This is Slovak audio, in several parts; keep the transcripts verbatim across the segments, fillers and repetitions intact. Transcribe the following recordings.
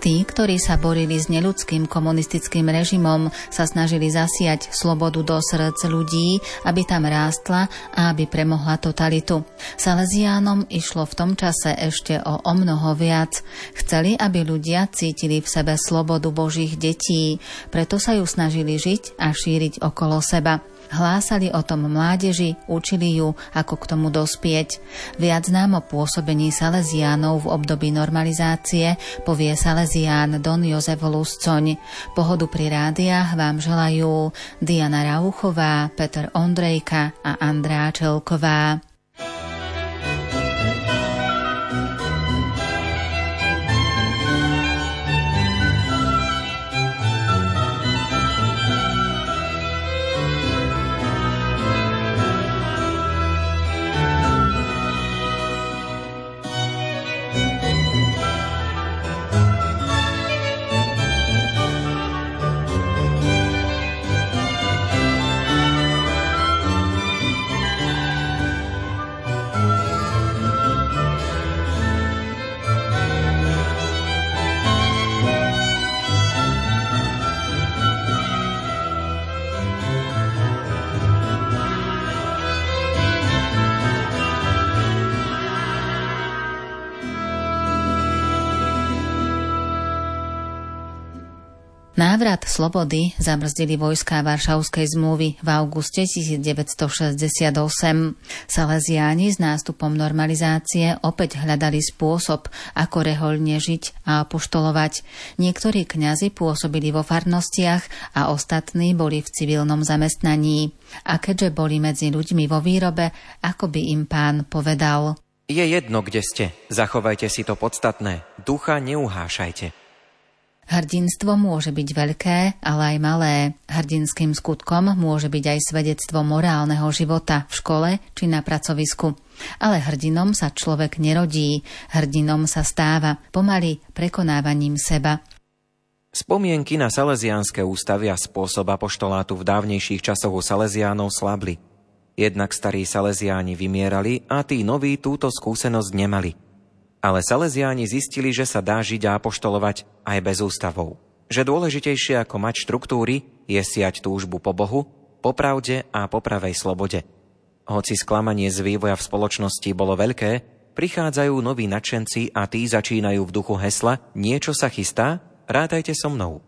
Tí, ktorí sa borili s neľudským komunistickým režimom, sa snažili zasiať slobodu do srdc ľudí, aby tam rástla a aby premohla totalitu. Salesiánom išlo v tom čase ešte o omnoho viac. Chceli, aby ľudia cítili v sebe slobodu Božích detí, preto sa ju snažili žiť a šíriť okolo seba. Hlásali o tom mládeži, učili ju, ako k tomu dospieť. Viac nám o pôsobení Salesiánov v období normalizácie povie Salesián Don Jozef Luscoň. Pohodu pri rádiách vám želajú Diana Rauchová, Peter Ondrejka a Andrá Čelková. Návrat slobody zabrzdili vojská Varšavskej zmluvy v auguste devätnásťstošesťdesiatosem. Salesiáni s nástupom normalizácie opäť hľadali spôsob, ako rehoľne žiť a apoštolovať. Niektorí kňazi pôsobili vo farnostiach a ostatní boli v civilnom zamestnaní. A keďže boli medzi ľuďmi vo výrobe, ako by im Pán povedal: Je jedno, kde ste, zachovajte si to podstatné, ducha neuhášajte. Hrdinstvo môže byť veľké, ale aj malé. Hrdinským skutkom môže byť aj svedectvo morálneho života v škole či na pracovisku. Ale hrdinom sa človek nerodí, hrdinom sa stáva, pomaly prekonávaním seba. Spomienky na salesiánske ústavy a spôsob apoštolátu v dávnejších časoch u Salesiánov slabli. Jednak starí Salesiáni vymierali a tí noví túto skúsenosť nemali. Ale Salesiáni zistili, že sa dá žiť a apoštolovať aj bez ústavov. Že dôležitejšie ako mať štruktúry je siať túžbu po Bohu, po pravde a po pravej slobode. Hoci sklamanie z vývoja v spoločnosti bolo veľké, prichádzajú noví nadšenci a tí začínajú v duchu hesla Niečo sa chystá, rátajte so mnou.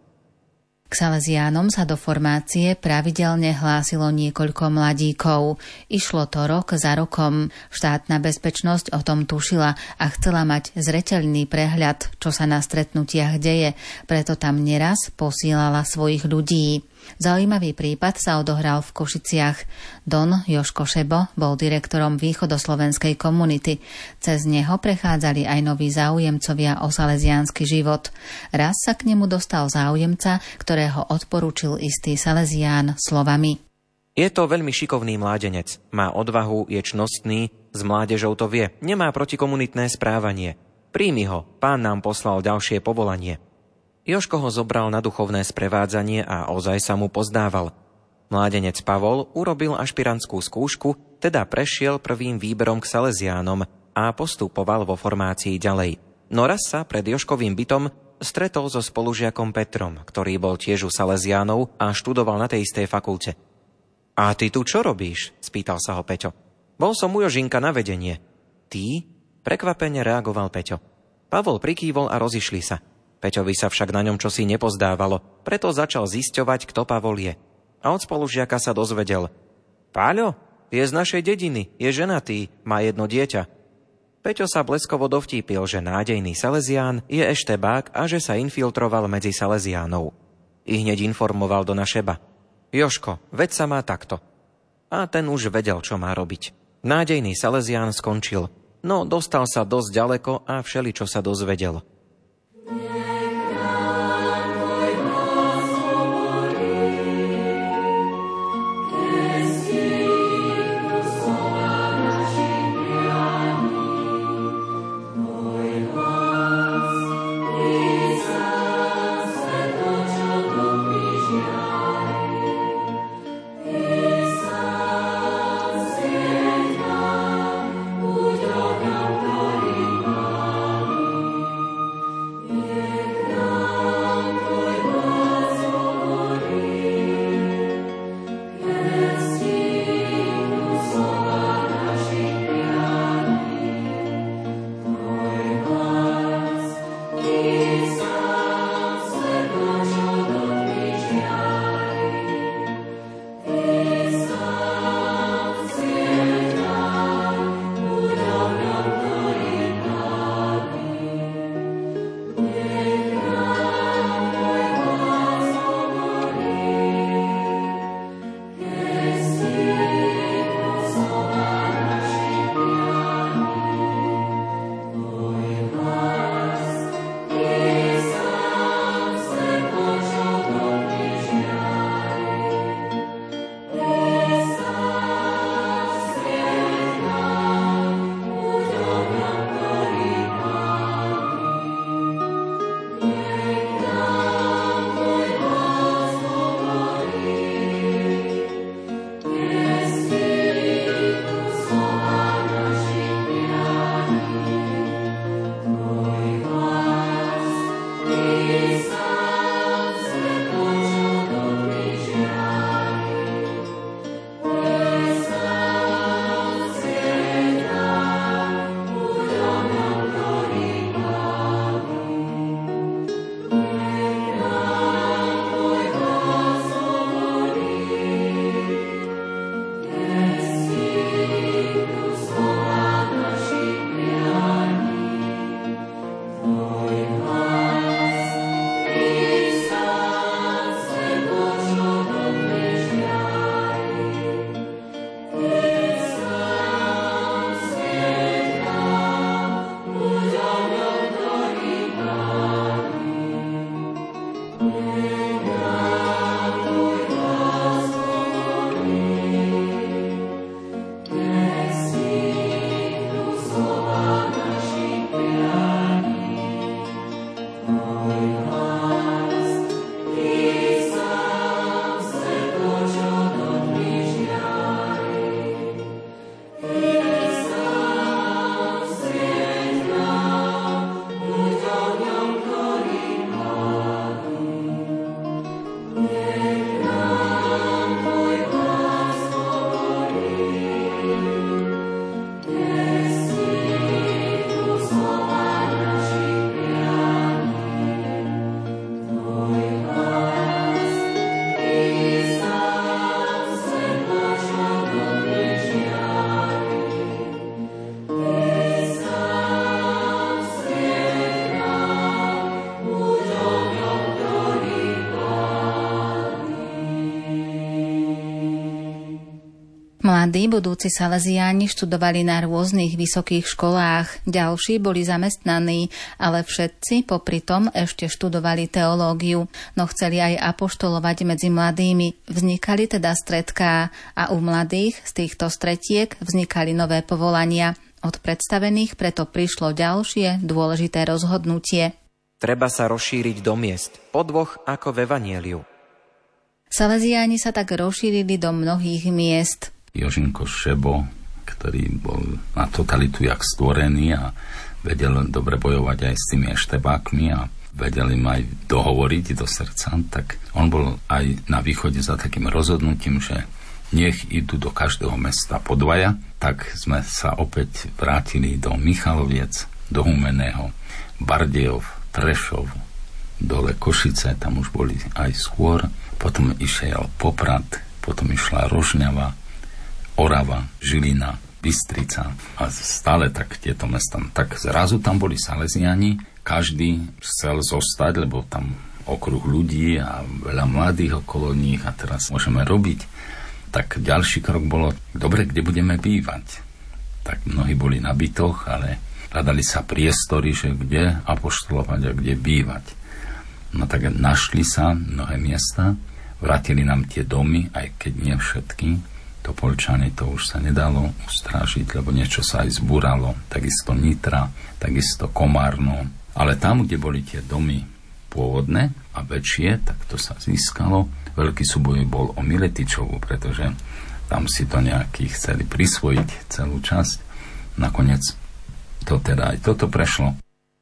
K Salesiánom sa do formácie pravidelne hlásilo niekoľko mladíkov. Išlo to rok za rokom. Štátna bezpečnosť o tom tušila a chcela mať zreteľný prehľad, čo sa na stretnutiach deje, preto tam neraz posílala svojich ľudí. Zaujímavý prípad sa odohral v Košiciach. Don Joško Šebo bol direktorom východoslovenskej komunity. Cez neho prechádzali aj noví záujemcovia o salesiánsky život. Raz sa k nemu dostal záujemca, ktorého odporúčil istý Salesián slovami: Je to veľmi šikovný mládenec. Má odvahu, je čnostný, s mládežou to vie. Nemá protikomunitné správanie. Príjmi ho, Pán nám poslal ďalšie povolanie. Joško ho zobral na duchovné sprevádzanie a ozaj sa mu pozdával. Mládenec Pavol urobil ašpirantskú skúšku, teda prešiel prvým výberom k Salesiánom a postupoval vo formácii ďalej. No raz sa pred Joškovým bytom stretol so spolužiakom Petrom, ktorý bol tiež u Salesiánov a študoval na tej istej fakulte. A ty tu čo robíš? Spýtal sa ho Peťo. Bol som u Jožinka na vedenie. Ty? Prekvapene reagoval Peťo. Pavol prikývol a rozišli sa. Peťovi sa však na ňom čosi nepozdávalo, preto začal zisťovať, kto Pavol je. A od spolužiaka sa dozvedel: Páľo, je z našej dediny, je ženatý, má jedno dieťa. Peťo sa bleskovo dovtípil, že nádejný Salesián je eštebák a že sa infiltroval medzi Salesiánov. I hneď informoval Dona Šeba: Joško, veď sa má takto. A ten už vedel, čo má robiť. Nádejný Salesián skončil, no dostal sa dosť ďaleko a všeličo sa dozvedel. Mladí budúci saleziáni študovali na rôznych vysokých školách, ďalší boli zamestnaní, ale všetci popri tom ešte študovali teológiu, no chceli aj apoštolovať medzi mladými. Vznikali teda stretká a u mladých z týchto stretiek vznikali nové povolania. Od predstavených preto prišlo ďalšie dôležité rozhodnutie. Treba sa rozšíriť do miest, podvoch ako v Evanieliu. Saleziáni sa tak rozšírili do mnohých miest. Jožinko Šebo, ktorý bol na totalitu jak stvorený a vedel dobre bojovať aj s tými eštebákmi a vedel im aj dohovoriť do srdca, tak on bol aj na východe za takým rozhodnutím, že nech idú do každého mesta po dvaja, tak sme sa opäť vrátili do Michaloviec, do Humenného, Bardejov, Prešov, dole Košice, tam už boli aj skôr, potom išiel Poprad, potom išla Rožňava, Orava, Žilina, Bystrica a stále tak tieto mesta. Tak zrazu tam boli saleziani, každý chcel zostať, lebo tam okruh ľudí a veľa mladých okolo nich a teraz môžeme robiť. Tak ďalší krok bolo, dobre, kde budeme bývať. Tak mnohí boli na bytoch, ale hľadali sa priestory, že kde apoštolovať a kde bývať. No tak našli sa mnohé miesta, vrátili nám tie domy, aj keď nie všetky. Topolčany to už sa nedalo ustrážiť, lebo niečo sa aj zbúralo. Takisto Nitra, takisto Komárno. Ale tam, kde boli tie domy pôvodné a väčšie, tak to sa získalo. Veľký súboj bol o Miletičovu, pretože tam si to nejakí chceli prisvojiť celú časť. Nakoniec to teda aj toto prešlo.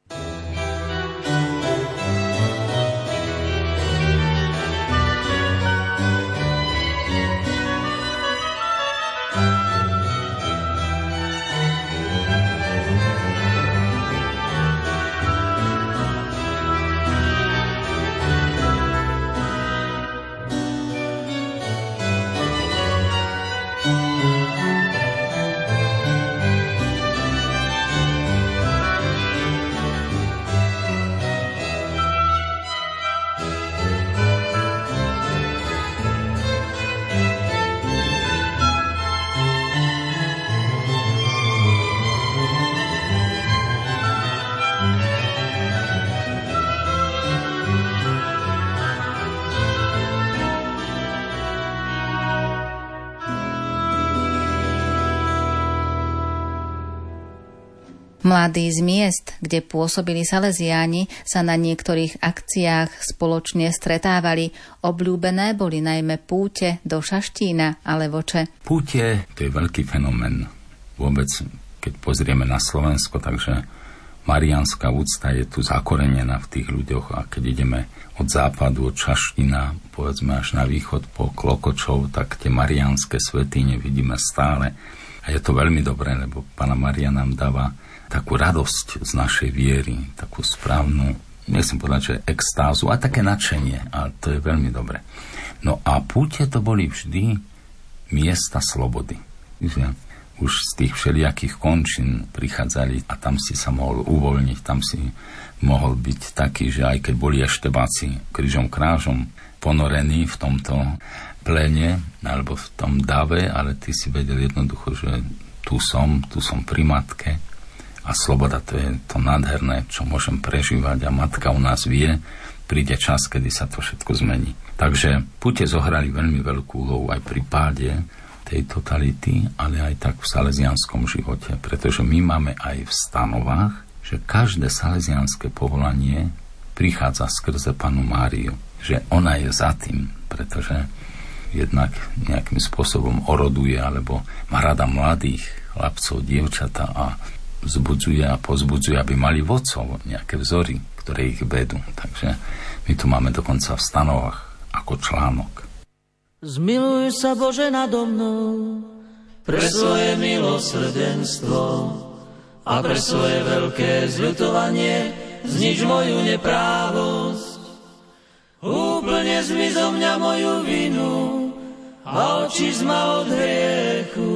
Mladí z miest, kde pôsobili saleziáni, sa na niektorých akciách spoločne stretávali. Obľúbené boli najmä púte do Šaštína a Levoče. Púte, to je veľký fenomén. Vôbec, keď pozrieme na Slovensko, takže mariánska úcta je tu zakorenená v tých ľuďoch a keď ideme od západu, od Šaštína, povedzme až na východ po Klokočov, tak tie mariánske svätyne vidíme stále. A je to veľmi dobré, lebo Panna Mária nám dáva takú radosť z našej viery, takú správnu, nechcem povedať, že extázu, a také nadšenie. A to je veľmi dobre. No a púte to boli vždy miesta slobody. Že už z tých všelijakých končín prichádzali a tam si sa mohol uvoľniť, tam si mohol byť taký, že aj keď boli eštebáci krížom krážom ponorení v tomto plene alebo v tom dave, ale ty si vedel jednoducho, že tu som, tu som pri matke. A sloboda, to je to nádherné, čo môžem prežívať a matka u nás vie, príde čas, kedy sa to všetko zmení. Takže púte zohrali veľmi veľkú úlohu aj pri páde tej totality, ale aj tak v salesianskom živote, pretože my máme aj v stanovách, že každé salesianské povolanie prichádza skrze Pannu Máriu, že ona je za tým, pretože jednak nejakým spôsobom oroduje, alebo má rada mladých chlapcov, dievčata a vzbudzuje a pozbudzuje, aby mali vodcov, nejaké vzory, ktoré ich vedú. Takže my tu máme dokonca v stanovách ako článok. Zmiluj sa, Bože, nado mnou pre svoje milosrdenstvo a pre svoje veľké zľutovanie znič moju neprávosť. Úplne zmiz zo mňa moju vinu a očíš ma od hriechu.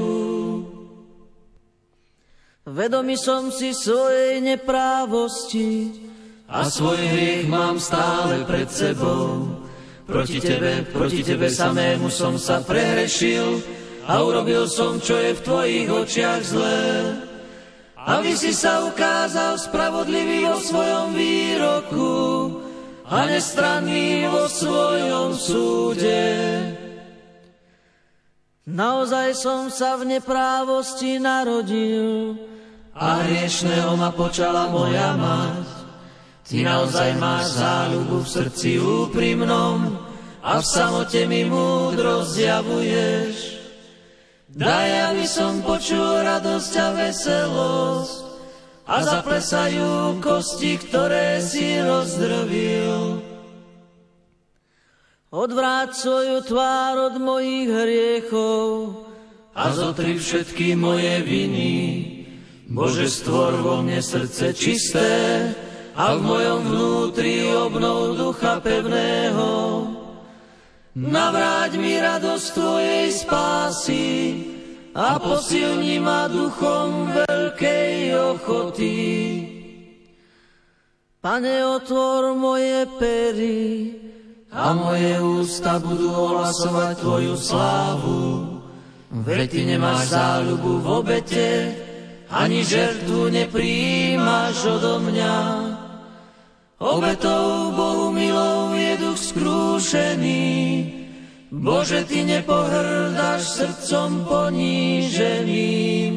Vedomý som si svojej neprávosti a svoj hriech mám stále pred sebou. Proti tebe, proti tebe samému som sa prehrešil a urobil som, čo je v tvojich očiach zlé. Aby si sa ukázal spravodlivý vo svojom výroku a nestranný vo svojom súde. Naozaj som sa v neprávosti narodil a hriešného ma počala moja mať. Ty naozaj máš záľubu v srdci úprimnom a v samote mi múdro zjavuješ. Daj, aby som počul radosť a veselosť a zaplesajú kosti, ktoré si rozdrvil. Odvráť svoju tvár od mojich hriechov a zotri všetky moje viny. Bože, stvor vo mne srdce čisté a v mojom vnútri obnov ducha pevného. Navráť mi radosť tvojej spásy a posilni ma duchom veľkej ochoty. Pane, otvor moje pery a moje ústa budú ohlasovať tvoju slávu. Veď ty nemáš záľubu v obete, ani žertvu neprijímaš odo mňa. Obetou Bohu milou je duch skrúšený. Bože, ty nepohrdáš srdcom poníženým.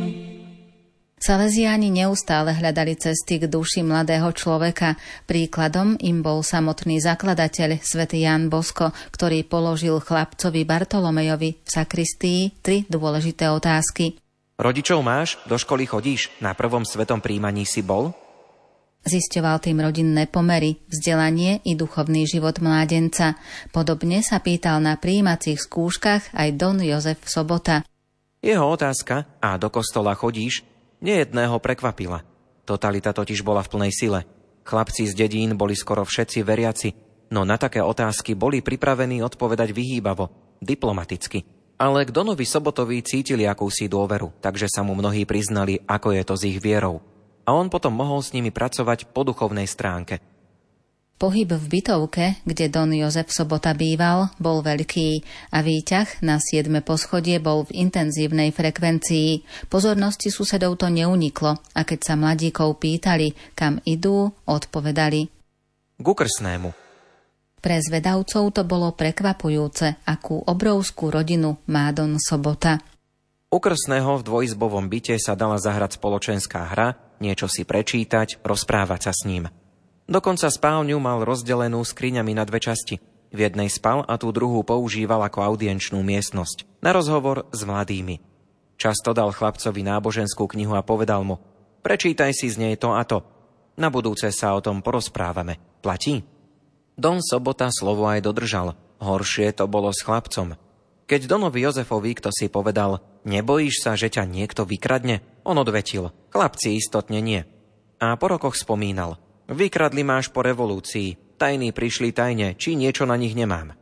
Salesiáni neustále hľadali cesty k duši mladého človeka. Príkladom im bol samotný zakladateľ svätý Ján Bosko, ktorý položil chlapcovi Bartolomejovi v sakristii tri dôležité otázky. Rodičov máš? Do školy chodíš? Na prvom svetom príjmaní si bol? Zisťoval tým rodinné pomery, vzdelanie i duchovný život mládenca. Podobne sa pýtal na prijímacích skúškach aj don Jozef Sobota. Jeho otázka, a do kostola chodíš, nejedného prekvapila. Totalita totiž bola v plnej sile. Chlapci z dedín boli skoro všetci veriaci, no na také otázky boli pripravení odpovedať vyhýbavo, diplomaticky. Ale k donovi Sobotovi cítili akúsi dôveru, takže sa mu mnohí priznali, ako je to s ich vierou. A on potom mohol s nimi pracovať po duchovnej stránke. Pohyb v bytovke, kde don Jozef Sobota býval, bol veľký a výťah na siedme poschodie bol v intenzívnej frekvencii. Pozornosti susedov to neuniklo a keď sa mladíkov pýtali, kam idú, odpovedali ku krsnému. Pre zvedavcov to bolo prekvapujúce, akú obrovskú rodinu má don Sobota. U krsného v dvojizbovom byte sa dala zahrať spoločenská hra, niečo si prečítať, rozprávať sa s ním. Dokonca spálňu mal rozdelenú skriňami na dve časti. V jednej spal a tú druhú používal ako audienčnú miestnosť na rozhovor s mladými. Často dal chlapcovi náboženskú knihu a povedal mu: prečítaj si z nej to a to. Na budúce sa o tom porozprávame. Platí? Don Sobota slovo aj dodržal. Horšie to bolo s chlapcom. Keď donovi Jozefovi kto si povedal: nebojíš sa, že ťa niekto vykradne? On odvetil: chlapci, istotne nie. A po rokoch spomínal: vykradli ma až po revolúcii, tajní prišli tajne, či niečo na nich nemám.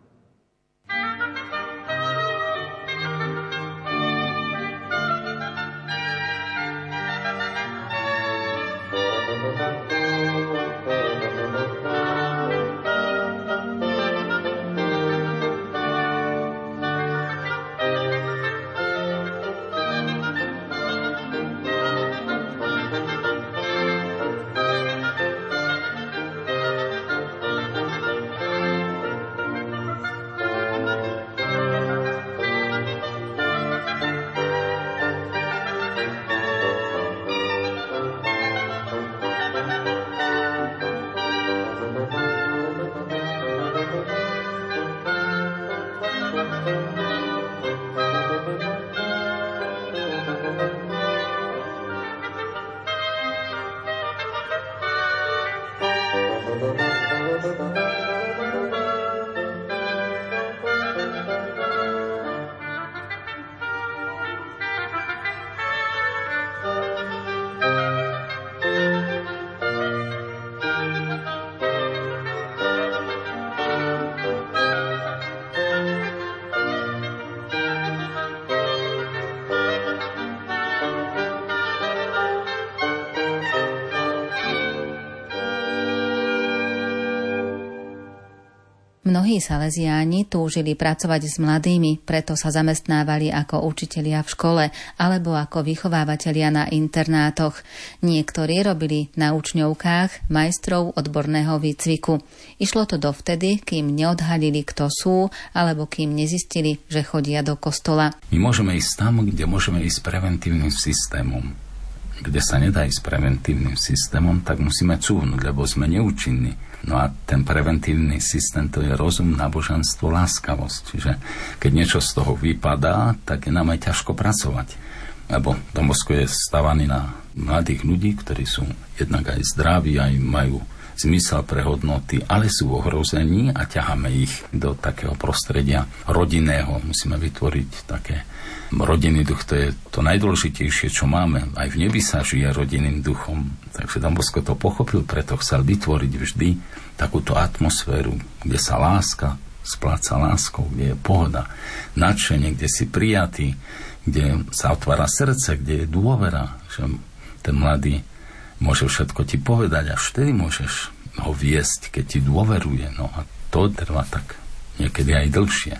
Mnohí saleziáni túžili pracovať s mladými, preto sa zamestnávali ako učitelia v škole alebo ako vychovávateľia na internátoch. Niektorí robili na učňovkách majstrov odborného výcviku. Išlo to dovtedy, kým neodhalili, kto sú, alebo kým nezistili, že chodia do kostola. My môžeme ísť tam, kde môžeme ísť preventívnym systémom. Kde sa nedá ísť preventívnym systémom, tak musíme cúvnuť, lebo sme neúčinní. No a ten preventívny systém to je rozum, náboženstvo, láskavosť. Čiže keď niečo z toho vypadá, tak je nám aj ťažko pracovať. Lebo Don Bosco je stavaný na mladých ľudí, ktorí sú jednak aj zdraví, aj majú zmysel pre hodnoty, ale sú v ohrození a ťaháme ich do takého prostredia rodinného. Musíme vytvoriť také rodinný duch, to je to najdôležitejšie, čo máme. Aj v nebi sa žije rodinným duchom. Takže Don Bosco to pochopil, preto chcel vytvoriť vždy takúto atmosféru, kde sa láska spláca láskou, kde je pohoda, nadšenie, kde si prijatý, kde sa otvára srdce, kde je dôvera, že ten mladý môže všetko ti povedať a vtedy môžeš ho viesť, keď ti dôveruje. No a to trvá tak niekedy aj dlhšie.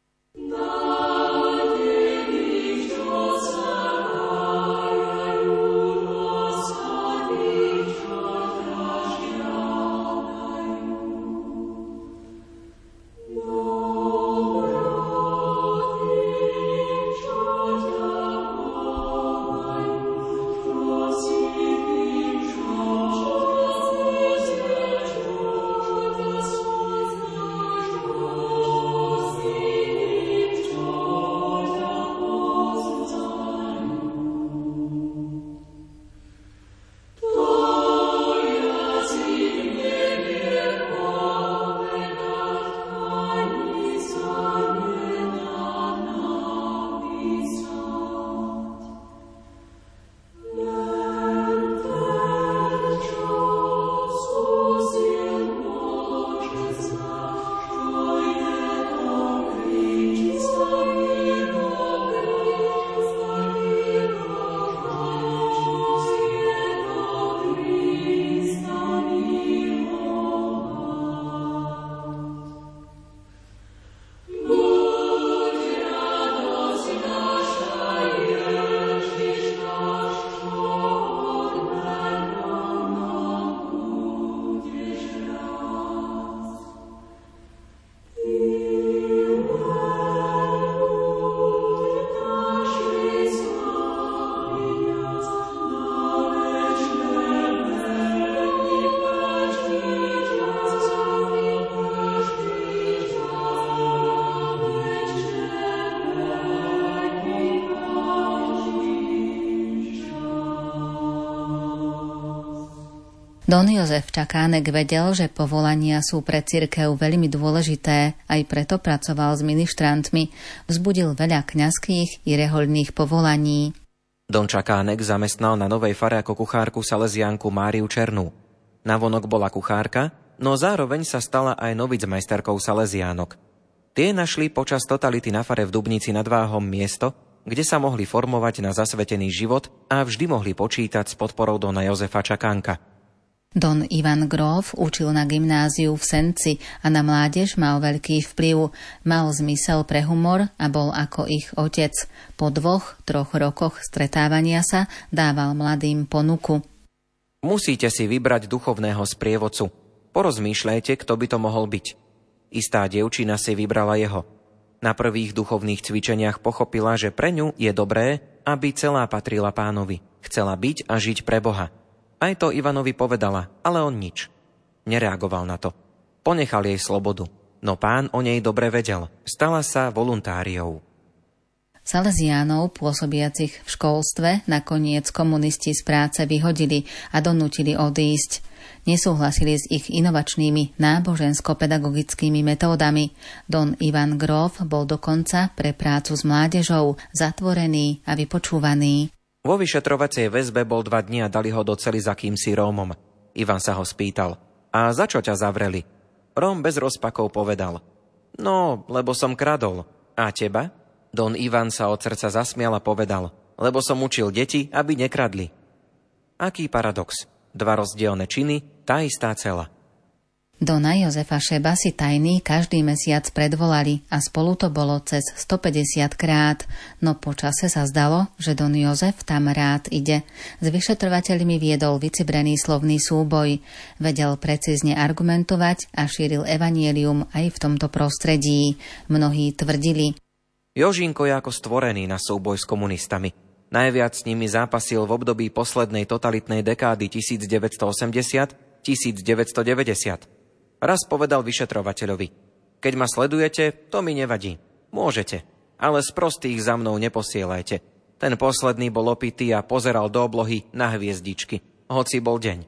Don Jozef Čakánek vedel, že povolania sú pre cirkev veľmi dôležité, aj preto pracoval s ministrantmi. Vzbudil veľa kňazských i rehoľných povolaní. Don Čakánek zamestnal na Novej fare ako kuchárku saleziánku Máriu Černú. Navonok bola kuchárka, no zároveň sa stala aj novicmajsterkou saleziánok. Tie našli počas totality na fare v Dubnici nad Váhom miesto, kde sa mohli formovať na zasvetený život a vždy mohli počítať s podporou dona Jozefa Čakánka. Don Ivan Grof učil na gymnáziu v Senci a na mládež mal veľký vplyv. Mal zmysel pre humor a bol ako ich otec. Po dvoch, troch rokoch stretávania sa dával mladým ponuku. Musíte si vybrať duchovného sprievodcu. Porozmýšľajte, kto by to mohol byť. Istá dievčina si vybrala jeho. Na prvých duchovných cvičeniach pochopila, že pre ňu je dobré, aby celá patrila Pánovi. Chcela byť a žiť pre Boha. Aj to Ivanovi povedala, ale on nič. Nereagoval na to. Ponechal jej slobodu, no Pán o nej dobre vedel. Stala sa voluntáriou. Salesiánov pôsobiacich v školstve nakoniec komunisti z práce vyhodili a donútili odísť. Nesúhlasili s ich inovačnými nábožensko-pedagogickými metódami. Don Ivan Grof bol dokonca pre prácu s mládežou zatvorený a vypočúvaný. Vo vyšetrovacej väzbe bol dva dni a dali ho do cely za kýmsi Rómom. Ivan sa ho spýtal: a za čo ťa zavreli? Róm bez rozpakov povedal: no, lebo som kradol. A teba? Don Ivan sa od srdca zasmial a povedal: lebo som učil deti, aby nekradli. Aký paradox. Dva rozdielne činy, tá istá cela. Dona Jozefa Šeba si tajný každý mesiac predvolali a spolu to bolo cez stopäťdesiat krát, no po čase sa zdalo, že Don Jozef tam rád ide. S vyšetrovateľmi viedol vycibrený slovný súboj, vedel precízne argumentovať a šíril evanjelium aj v tomto prostredí. Mnohí tvrdili: Jožinko je ako stvorený na súboj s komunistami. Najviac s nimi zápasil v období poslednej totalitnej dekády devätnásťstoosemdesiat devätnásťstodeväťdesiat. Raz povedal vyšetrovateľovi: keď ma sledujete, to mi nevadí. Môžete, ale z prostých za mnou neposielajte. Ten posledný bol opitý a pozeral do oblohy na hviezdičky, hoci bol deň.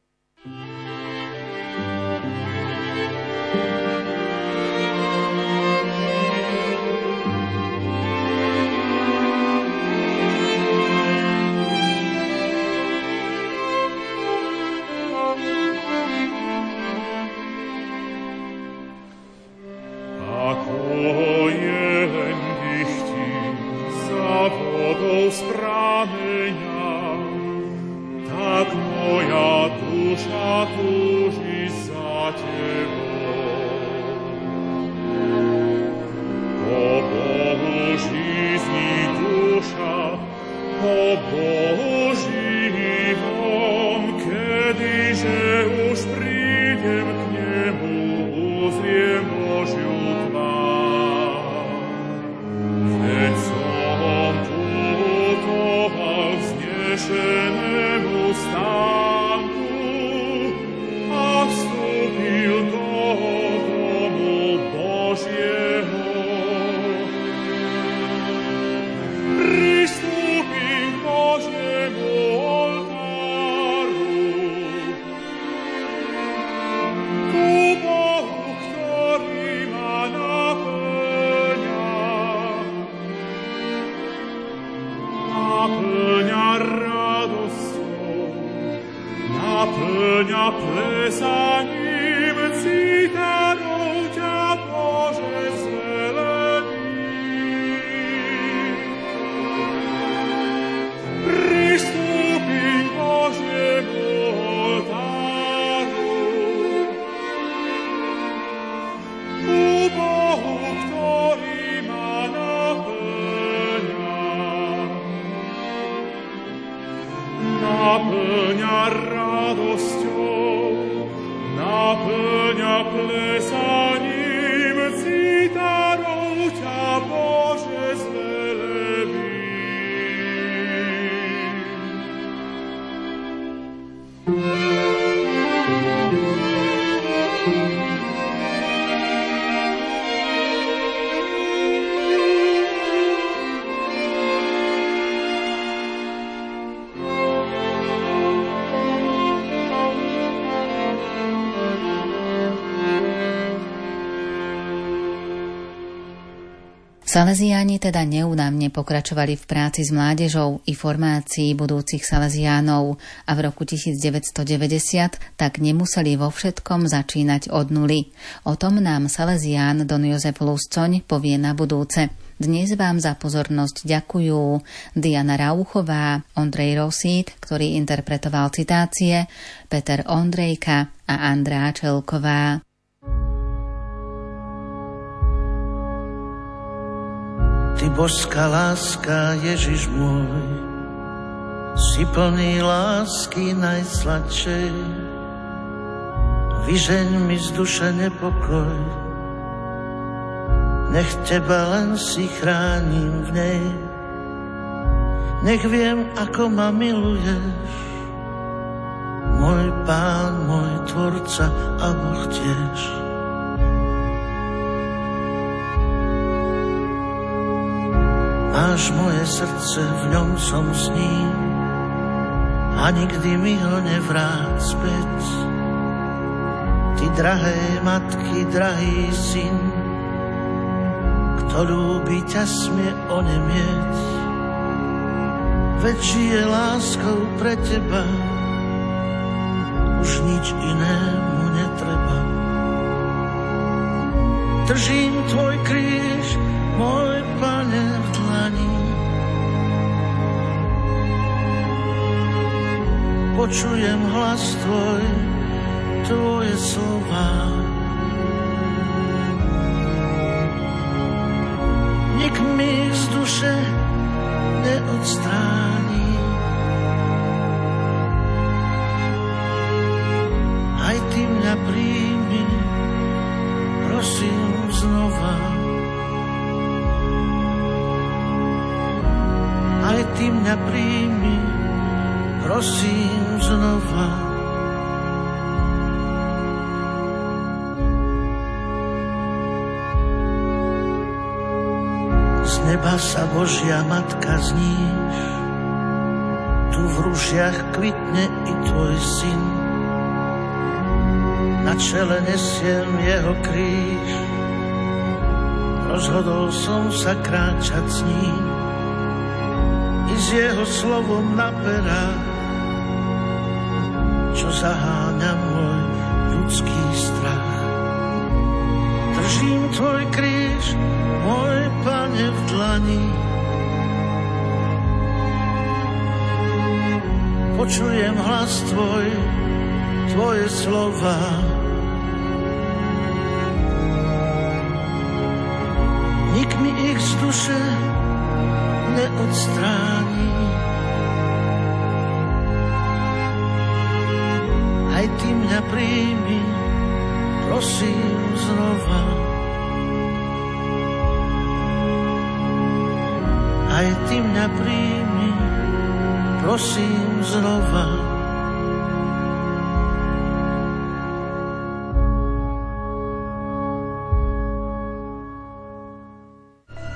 Salesiáni teda neúnavne pokračovali v práci s mládežou i formácií budúcich Salesiánov a v roku devätnásťstodeväťdesiat tak nemuseli vo všetkom začínať od nuly. O tom nám Salesián Don Jozef Luscoň povie na budúce. Dnes vám za pozornosť ďakujú Diana Rauchová, Ondrej Rosít, ktorý interpretoval citácie, Peter Ondrejka a Andrá Čelková. Ty božská láska, Ježiš môj, si plný lásky najsladšej. Vyžeň mi z duše nepokoj, nech teba len si chránim v nej. Nech viem, ako ma miluješ, môj Pán, môj Tvorca a Boh tiež. Máš moje srdce, v ňom som s ním a nikdy mi ho nevráť späť. Ty drahé matky, drahý syn, kto ľúbi ťa smie onemieť. Veď žije láskou pre teba, už nič inému netreba. Držím tvoj kríž, môj Pane, v dlani. Počujem hlas tvoj, tvoje slova. Nik mi z duše neodstráni. Aj ty mňa príjmi, prosím znova. Aj ty mňa príjmi, prosím znova. Z neba sa Božia Matka zníš, tu v rúžiach kvitne i tvoj syn. Na čele nesiem jeho kríž, rozhodol som sa kráčať s ním i s jeho slovom na perách, čo zaháňa môj ľudský strach. Držím tvoj kríž, môj Pane, v dlani. Počujem hlas tvoj, tvoje slova. Nik mi ich z duše neodstráni. Aj ty mňa príjmi, prosím znova. Aj ty mňa príjmi, prosím znova.